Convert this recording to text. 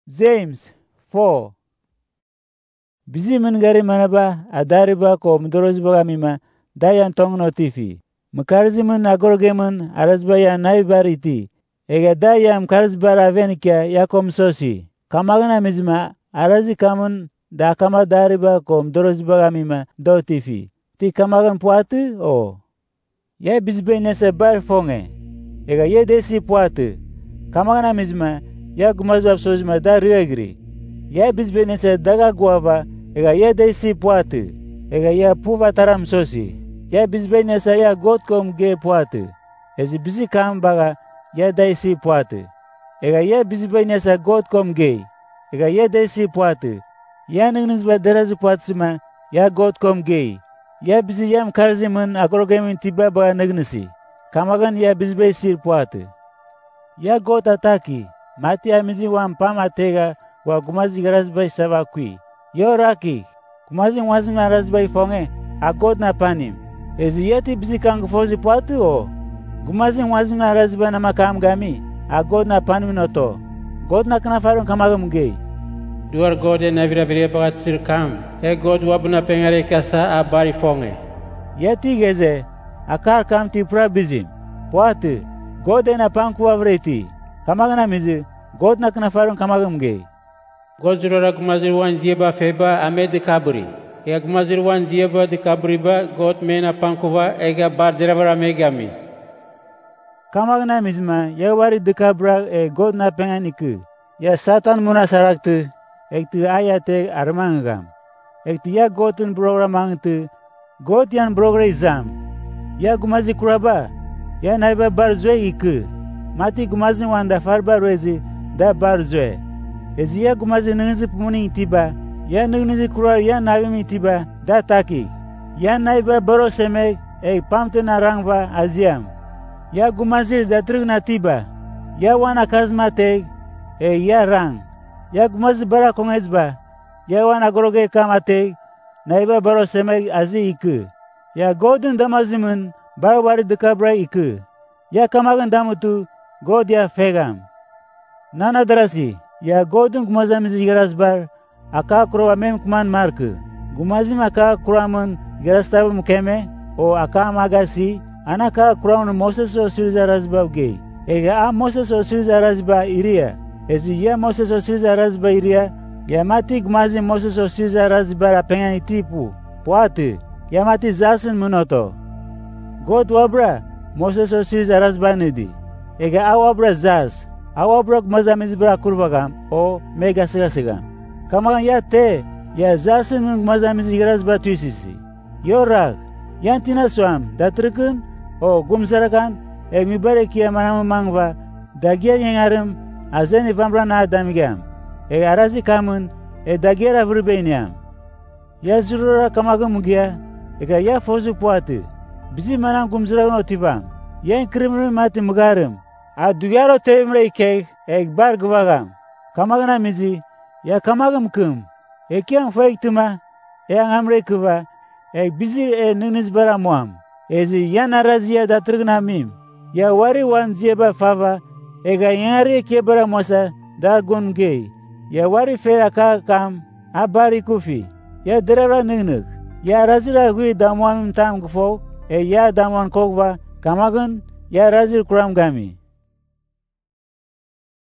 James 4. Bizi mengari manaba adariba ko mdorozba gamima dayan tong no TV. Mkarzimun agorgemun arazba ya naibariti. Ega dayam karzbar avenikia yakom sosi. Kamagana mizma arazi kamun da kama dariba ko mdorozba gamima do TV. Ti kamagan puatu o. Ya bizbe nesa bar fonge. Ega ye desi puatu. Kamagana mizma ya gumazwab sozma da riegri. Ya bizbe nesa daga guava. Ega ya desi puatu. Ega ya puva taram sosi. Ya bizbe nesa ya godkom ge puatu. Ezi bizi kam baga ya desi puatu. Ega ya bizbe nesa godkom ge. Ega ya desi puatu. Ya ningnisba derazi puatsima ya godkom ge. Ya bizi yam karzimun agorogemin tiba baga nignisi. Kamagan ya bizbe sir puatu. Ya god ataki. Mati amizi wan pama tega wa gumazi garazbai sabakui. Yo raki. Gumazi wazim arazbai fonge. A god na panim. Ezi yeti bizi kangu fozi puatu o. Gumazi wazim arazbai na makam gami. A god na panim noto. God na kana farun kamagam gei. Duar god na vira vira bagat sir kam. E god wabuna pengare kasa a bari fonge. Yeti geze. Akar kam tipra bizim. Puatu. God na panku avreti. Kamagana mizi. God na kana farun kamagam gei. God zurora gumazir wan zieba feba ame de kabri. Ega gumazir wan zieba de kabri ba God mena pankuva ega bar deravar ame gami. Kamagana mizma ya wari de kabra e God na penganiku. Ya satan muna saraktu. Ektu ayate armangam. Ektu ya Godun programangtu. God yan progresam. Ya gumazi kuraba. Ya naiba bar zwe iku. Mati gumazi wanda farba rezi da bar zwe. Ezi ya gumazi ningzi pumuni tiba. Ya ningzi kurar ya nabimi tiba da taki. Ya naiba baro semek pamte na rangva aziam. Ya gumazir da trugna tiba. Ya wana kazma teg ya rang. Ya gumazi bara kongezba. Ya wana goroge kamateg naiba baro semek azi iku. Ya godun damazimun barwari dekabra iku. Ya kamagan damutu God ya fegam. Nana darasi. Ya godun gumazamizi gerasbar. Aka kura mem kuman marku. Gumazim aka kuramun gerastabu mukeme. O aka magasi. Anaka kuramun Moses o siriza razba gei. Ega a Moses o siriza razba iria. Ezi ya Moses o siriza razba iria. Ya mati gumazim Moses o siriza razba rapengani tipu. Puatu. Ya mati zasin munoto. God wabra Moses o siriza razba nidi. Ega a wabra zaz. Awabrak mazamizbra kurvagam o mega siga. Kamagan ya te ya zasin mazamizigras batuisisi. Yorak yantina swam datrikun o gumsarakan mibare kia manam mangva dagia yengarim azeni vambra na adamigam. Arazi kamun dagira vurbeniam. Ya zurura kamagan mugia ega ya fozu puatu. Bizi manam gumsarakan otibam. Yan krimri mati mugarim. A dugaro temre ikeg bar gvagam. Kamagana mizi ya kamagam kum. Ekiang faik tuma amre kuva bizir nunis bara moam. Ezi yana razia da trugna mim. Ya wari wan zieba fava ega yari ke bara mosa da gon gei. Ya wari fera ka kam abari kufi. Ya derara nunuk. Ya razira hui damuam tam gfo ya damuan kogva kamagan ya razir kuram gami.